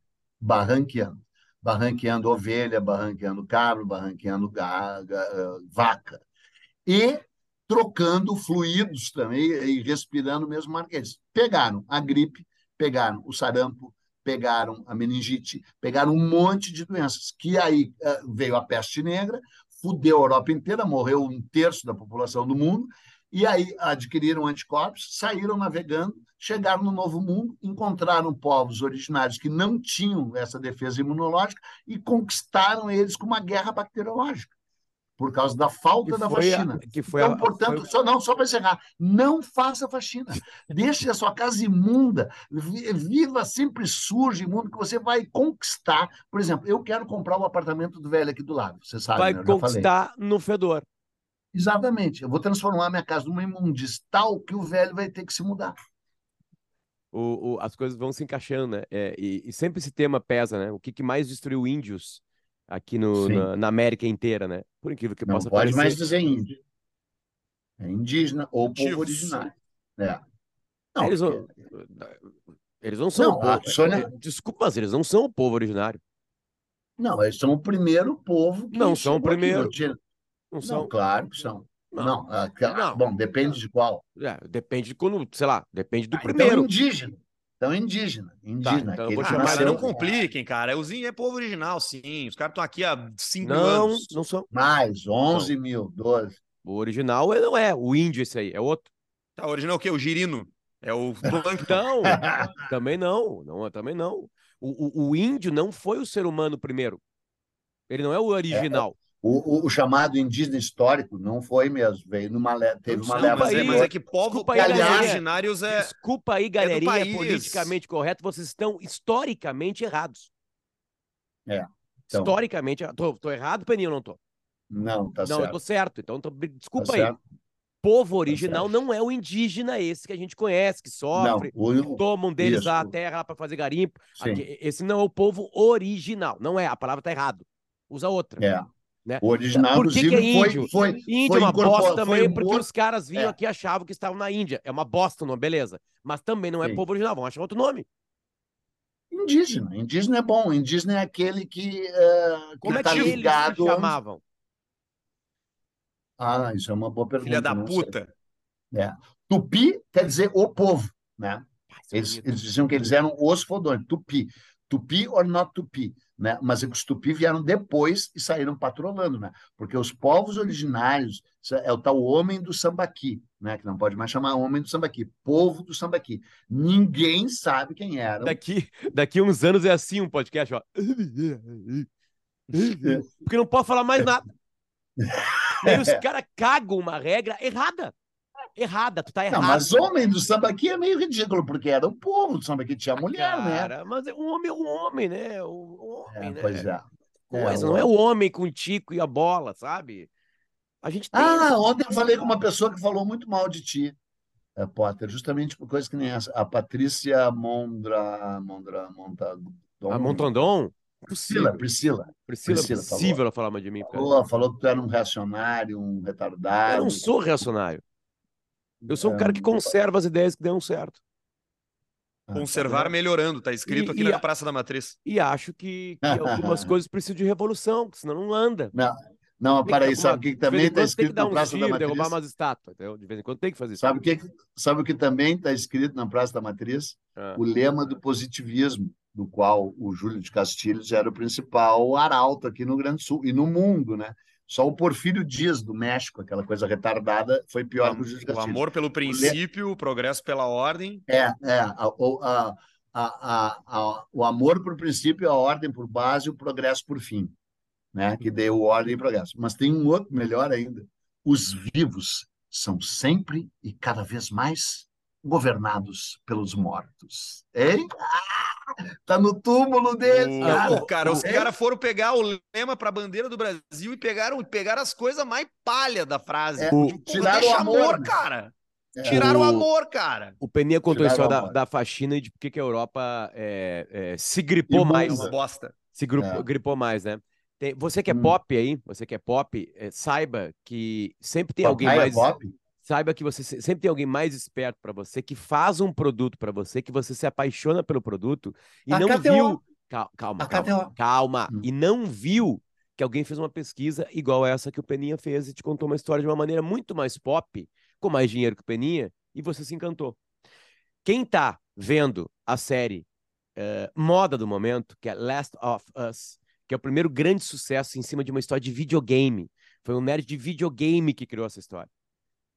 Barranqueando ovelha, barranqueando cabra, barranqueando vaca. E trocando fluidos também e respirando mesmo ar. Eles pegaram a gripe, pegaram o sarampo, pegaram a meningite, pegaram um monte de doenças, que aí veio a peste negra, fudeu a Europa inteira, morreu 1/3 da população do mundo, e aí adquiriram anticorpos, saíram navegando, chegaram no Novo Mundo, encontraram povos originários que não tinham essa defesa imunológica e conquistaram eles com uma guerra bacteriológica, por causa da falta da vacina. Então, portanto, só para encerrar, não faça vacina. Deixe a sua casa imunda, viva sempre suja, imundo, que você vai conquistar. Por exemplo, eu quero comprar o apartamento do velho aqui do lado, você sabe, vai né? Eu já conquistar falei. no fedor. Exatamente. Eu vou transformar minha casa numa imundice tal que o velho vai ter que se mudar. As coisas vão se encaixando, né? E sempre esse tema pesa, né? O que mais destruiu índios aqui na América inteira, né? Por incrível que possa parecer. Não pode mais dizer índio. É indígena ou povo originário. Não, eles não são o povo. Sônia... Desculpa, mas eles não são o povo originário. Não, eles são o primeiro povo que não são o primeiro. Não são. Claro que são. Não. Bom, depende de qual. Depende de quando, sei lá, depende do primeiro. Então, indígena. Então eu vou chamar cara, não compliquem, cara. Os índios é povo original, sim. Os caras estão aqui há 5 mil anos. Não são. Mais, 11 mil, 12. O original não é o índio esse aí, é outro. Tá, o original é o quê? O girino. É o Não, também não. Também não. O índio não foi o ser humano primeiro. Ele não é o original. O chamado indígena histórico não foi mesmo, veio teve uma leva. Mas é que povos originários é. Desculpa aí, galerinha, politicamente correto, vocês estão historicamente errados. Então... Historicamente, tô errado, Peninha, ou não tô? Não, tá certo. Não, eu tô certo, então desculpa aí. Certo. Povo original não é o indígena esse que a gente conhece, que sofre, que tomam deles a terra para fazer garimpo. Esse não é o povo original, não é, a palavra tá errado. Usa outra. Né? O original, por que é índio? Índio é uma bosta também, porque os caras vinham aqui e achavam que estavam na Índia. É uma bosta, não, beleza. Mas também não é povo original, vão achar outro nome. Indígena. Indígena é bom. Indígena é aquele que como é que eles se chamavam? Isso é uma boa pergunta. Filha da puta. Tupi quer dizer o povo, né? Eles diziam que eles eram os fodões. Tupi. Tupi or not Tupi, né? Mas os Tupi vieram depois e saíram patrolando, né? Porque os povos originários é o tal homem do Sambaqui, né? Que não pode mais chamar homem do Sambaqui, povo do Sambaqui. Ninguém sabe quem era. Daqui uns anos é assim um podcast, ó. Porque não pode falar mais nada. E aí os caras cagam uma regra errada. Tu tá errado. Não, mas homem do Sambaqui é meio ridículo, porque era o povo do Sambaqui, tinha mulher, né? Mas o homem é o homem, né? O homem, né? Pois é. Não é o homem com o tico e a bola, sabe? A gente tem ontem eu falei com uma pessoa que falou muito mal de ti, Potter, justamente por coisa que nem essa. A Patrícia Montandon? Priscila. Possível ela falar mais de mim. Falou que tu era um reacionário, um retardado. Eu não sou reacionário. Eu sou um cara que conserva as ideias que dão certo. Conservar melhorando, tá escrito aqui na Praça da Matriz. E acho que algumas coisas precisam de revolução, senão não anda. Não, para aí, sabe o que também está escrito na Praça da Matriz? Derrubar umas estátuas, então, de vez em quando tem que fazer isso. Sabe o que também está escrito na Praça da Matriz? O lema do positivismo, do qual o Júlio de Castilhos era o principal arauto aqui no Rio Grande do Sul e no mundo, né? Só o Porfírio Dias, do México, aquela coisa retardada, foi pior que o Júlio de Castilhos. O amor pelo princípio, o progresso pela ordem. O amor por princípio, a ordem por base e o progresso por fim, né? Que deu ordem e progresso. Mas tem um outro melhor ainda. Os vivos são sempre e cada vez mais governados pelos mortos. Hein? Tá no túmulo deles, cara. Os caras foram pegar o lema para a bandeira do Brasil e pegaram as coisas mais palha da frase. Tiraram o amor, cara. Tiraram o amor, cara. O Peninha contou a história da faxina e de por que a Europa se gripou mais. Uma bosta. Se gripou mais, né? Você que é pop aí, saiba que sempre tem alguém mais... Saiba que você sempre tem alguém mais esperto para você, que faz um produto para você, que você se apaixona pelo produto e não viu... Calma. E não viu que alguém fez uma pesquisa igual essa que o Peninha fez e te contou uma história de uma maneira muito mais pop, com mais dinheiro que o Peninha, e você se encantou. Quem tá vendo a série moda do momento, que é Last of Us, que é o primeiro grande sucesso em cima de uma história de videogame. Foi um nerd de videogame que criou essa história.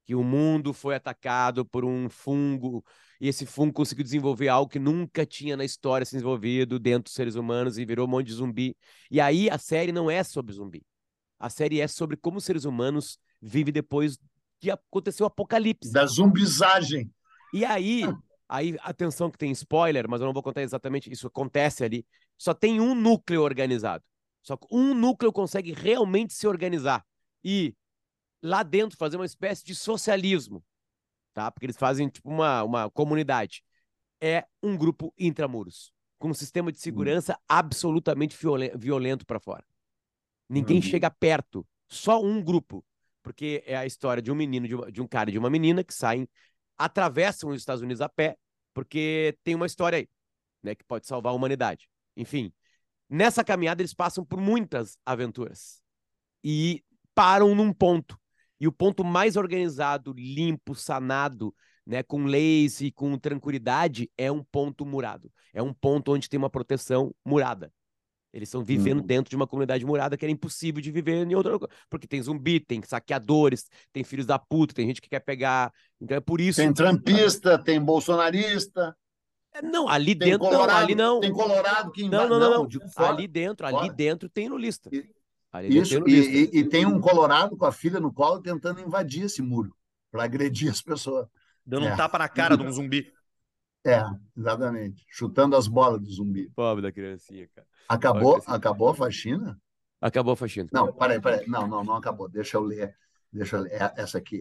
que o mundo foi atacado por um fungo, e esse fungo conseguiu desenvolver algo que nunca tinha na história se desenvolvido dentro dos seres humanos e virou um monte de zumbi. E aí a série não é sobre zumbi. A série é sobre como os seres humanos vivem depois que aconteceu o apocalipse. Da zumbizagem. E aí, atenção que tem spoiler, mas eu não vou contar exatamente, isso acontece ali. Só tem um núcleo organizado. Só que um núcleo consegue realmente se organizar. E lá dentro fazer uma espécie de socialismo, tá? Porque eles fazem tipo uma comunidade. É um grupo intramuros, com um sistema de segurança absolutamente violento para fora. Ninguém chega perto, só um grupo. Porque é a história de um menino, de um cara e de uma menina que saem, atravessam os Estados Unidos a pé, porque tem uma história aí, né, que pode salvar a humanidade. Enfim, nessa caminhada eles passam por muitas aventuras e param num ponto. E o ponto mais organizado, limpo, sanado, né, com leis e com tranquilidade, é um ponto murado. É um ponto onde tem uma proteção murada. Eles estão vivendo dentro de uma comunidade murada que era impossível de viver em outra lugar. Porque tem zumbi, tem saqueadores, tem filhos da puta, tem gente que quer pegar. Então é por isso. Tem trampista, tem bolsonarista. Não, ali tem dentro colorado, não, ali não. Tem colorado que invade. Não. Digo fora, ali dentro tem lulista. Isso, e tem um colorado com a filha no colo tentando invadir esse muro para agredir as pessoas. Dando um tapa na cara de um zumbi. Exatamente. Chutando as bolas do zumbi. Pobre da criancinha, cara. Acabou a faxina? Acabou a faxina. Não, peraí. Não acabou. Deixa eu ler. Essa aqui.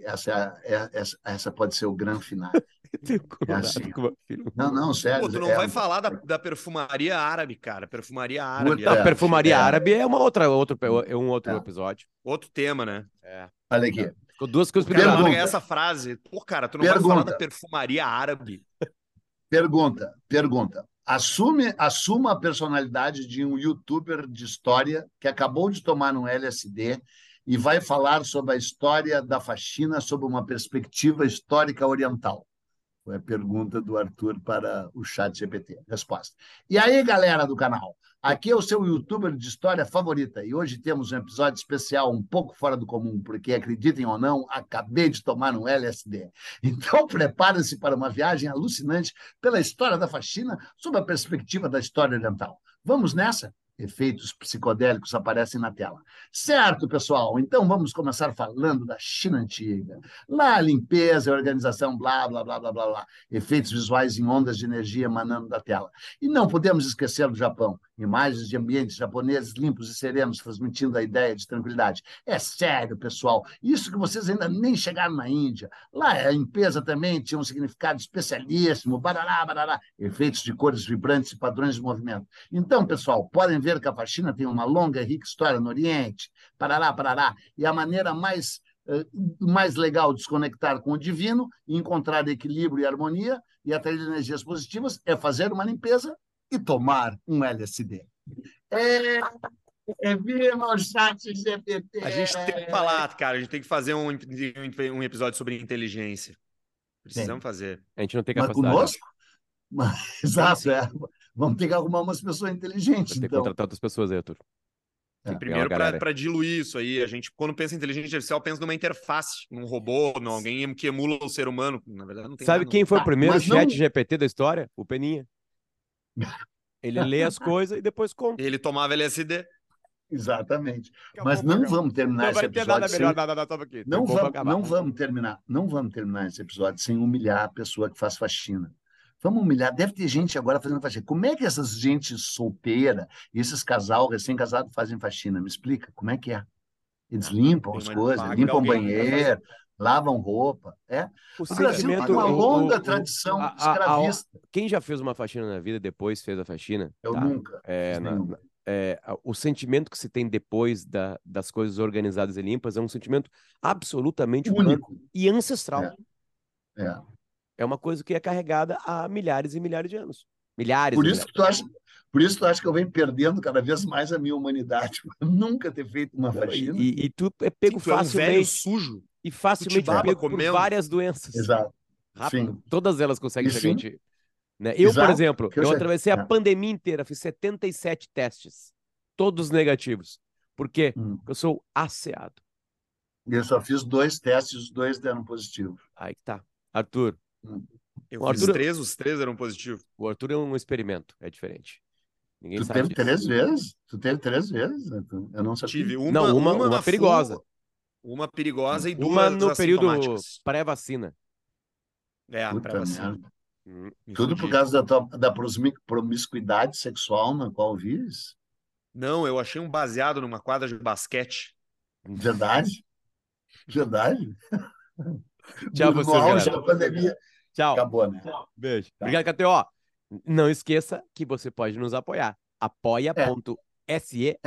Essa pode ser o grande final. Assim. Não, sério. Pô, tu não vai falar da perfumaria árabe, cara. Perfumaria árabe. A perfumaria árabe é um outro episódio. Outro tema, né? Olha aqui. Ficou duas coisas para essa frase. Pô, cara, tu não vai falar da perfumaria árabe. Pergunta. Assuma a personalidade de um youtuber de história que acabou de tomar um LSD e vai falar sobre a história da faxina sob uma perspectiva histórica oriental. Foi a pergunta do Arthur para o ChatGPT. Resposta. E aí, galera do canal? Aqui é o seu youtuber de história favorita e hoje temos um episódio especial um pouco fora do comum, porque, acreditem ou não, acabei de tomar um LSD. Então, preparem-se para uma viagem alucinante pela história da faxina sob a perspectiva da história oriental. Vamos nessa? Efeitos psicodélicos aparecem na tela. Certo, pessoal? Então vamos começar falando da China antiga. Lá, limpeza e organização, blá, blá, blá, blá, blá, blá. Efeitos visuais em ondas de energia emanando da tela. E não podemos esquecer do Japão. Imagens de ambientes japoneses limpos e serenos, transmitindo a ideia de tranquilidade. É sério, pessoal. Isso que vocês ainda nem chegaram na Índia. Lá, a limpeza também tinha um significado especialíssimo. Barará, barará. Efeitos de cores vibrantes e padrões de movimento. Então, pessoal, podem ver que a faxina tem uma longa e rica história no Oriente, parará, parará, e a maneira mais legal de se conectar com o divino e encontrar equilíbrio e harmonia e atrair energias positivas é fazer uma limpeza e tomar um LSD. Viva o ChatGPT! A gente tem que falar, cara, a gente tem que fazer um episódio sobre inteligência. Precisamos fazer. A gente não tem capacidade. Mas conosco? Exato, Vamos ter que arrumar umas pessoas inteligentes. Tem que contratar outras pessoas aí, Arthur. Primeiro, para diluir isso aí, a gente, quando pensa em inteligência artificial, pensa numa interface, num robô, em alguém que emula o ser humano. Na verdade, não tem Sabe nada, quem foi o primeiro chat não... GPT da história? O Peninha. Ele lê as coisas e depois conta. Ele tomava LSD. Exatamente. Mas não vamos terminar esse episódio sem... Não vamos terminar esse episódio sem humilhar a pessoa que faz faxina. Vamos humilhar. Deve ter gente agora fazendo faxina. Como é que essas gente solteira, esses casal recém-casado fazem faxina? Me explica, como é que é? Eles limpam as coisas, limpam banheiro, lavam roupa. O Brasil tem uma longa tradição escravista. Quem já fez uma faxina na vida e depois fez a faxina? Eu nunca. O sentimento que se tem depois das coisas organizadas e limpas é um sentimento absolutamente único e ancestral. É uma coisa que é carregada há milhares e milhares de anos. Milhares. Por isso que tu acha que eu venho perdendo cada vez mais a minha humanidade. Nunca ter feito uma faxina. E tu é pego facilmente. É um velho sujo. E facilmente pego por várias doenças. Exato. Rápido. Todas elas conseguem chegar em ti. Né? Exato. Por exemplo, eu atravessei a pandemia inteira, fiz 77 testes. Todos negativos. Por quê? Porque eu sou asseado. Eu só fiz 2 testes, os 2 deram positivo. Aí que tá. Arthur. Eu O fiz Arthur- 3, os 3 eram positivos. O Arthur é um experimento, é diferente. Ninguém Tu sabe teve disso. 3 vezes? Tu teve 3 vezes? Arthur? Eu não sabia. Tive Não, uma perigosa. Uma perigosa e Uma duas no período assintomáticas. pré-vacina. É, a Puta pré-vacina. merda. Hum. Me Tudo fudi. por causa da promiscuidade sexual na qual vives? Não, eu achei um baseado numa quadra de basquete. Verdade? Verdade? Tchau No vocês, auge galera. da pandemia. Tchau. Acabou, né? Beijo. Tá. Obrigado, KTO. Não esqueça que você pode nos apoiar. Apoia.se,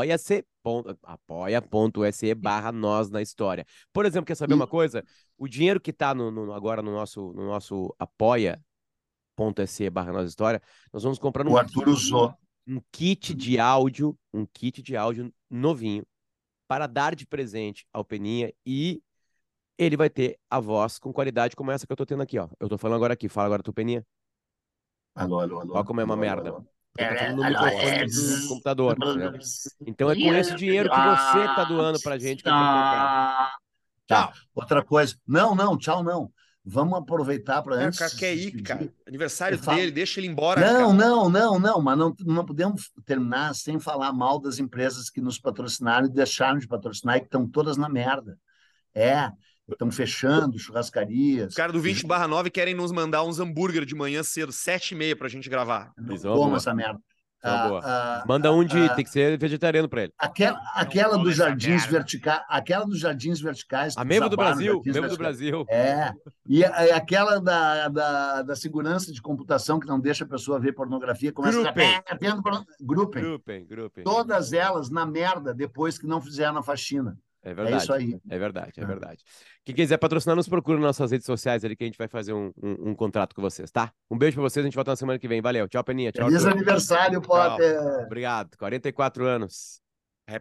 apoia.se/nós na história. Por exemplo, quer saber uma coisa? O dinheiro que está agora no nosso apoia.se/nós na história, nós vamos comprar O Arthur usou. um kit de áudio novinho para dar de presente ao Peninha e ele vai ter a voz com qualidade como essa que eu tô tendo aqui, ó. Eu tô falando agora aqui. Fala agora tu, Peninha. Alô, alô, alô. Olha como é uma alô, merda. alô. Ele tá falando no Alô, microfone do computador, entendeu? Então é com esse dinheiro que você tá doando pra gente que a gente vai comprar. Tá. Tchau! Outra coisa. Não, tchau, não. Vamos aproveitar para Cara, o antes cara de quer se ir, cara. despedir. Aniversário Eu falo- dele, deixa ele embora, Não, cara. não, mas não podemos terminar sem falar mal das empresas que nos patrocinaram e deixaram de patrocinar e que estão todas na merda. Estão fechando churrascarias. Os caras do 20/9 querem nos mandar uns hambúrguer de manhã cedo, 7h30 pra gente gravar. Não Isso é uma como boa. essa merda. Isso é uma boa. Manda tem que ser vegetariano pra ele. Aquela Não, dos essa jardins merda. verticais, aquela dos jardins verticais. A que Mevo do desabaram os Brasil, jardins Mevo do verticais. Brasil. E aquela da segurança de computação que não deixa a pessoa ver pornografia, começa Gruppen. Gruppen. Todas elas na merda depois que não fizeram a faxina. É verdade. isso aí. É verdade. Quem quiser patrocinar, nos procura nas nossas redes sociais ali que a gente vai fazer um contrato com vocês, tá? Um beijo pra vocês, a gente volta na semana que vem. Valeu. Tchau, Peninha. Tchau, Feliz Arthur. aniversário, Potter. Obrigado. 44 anos.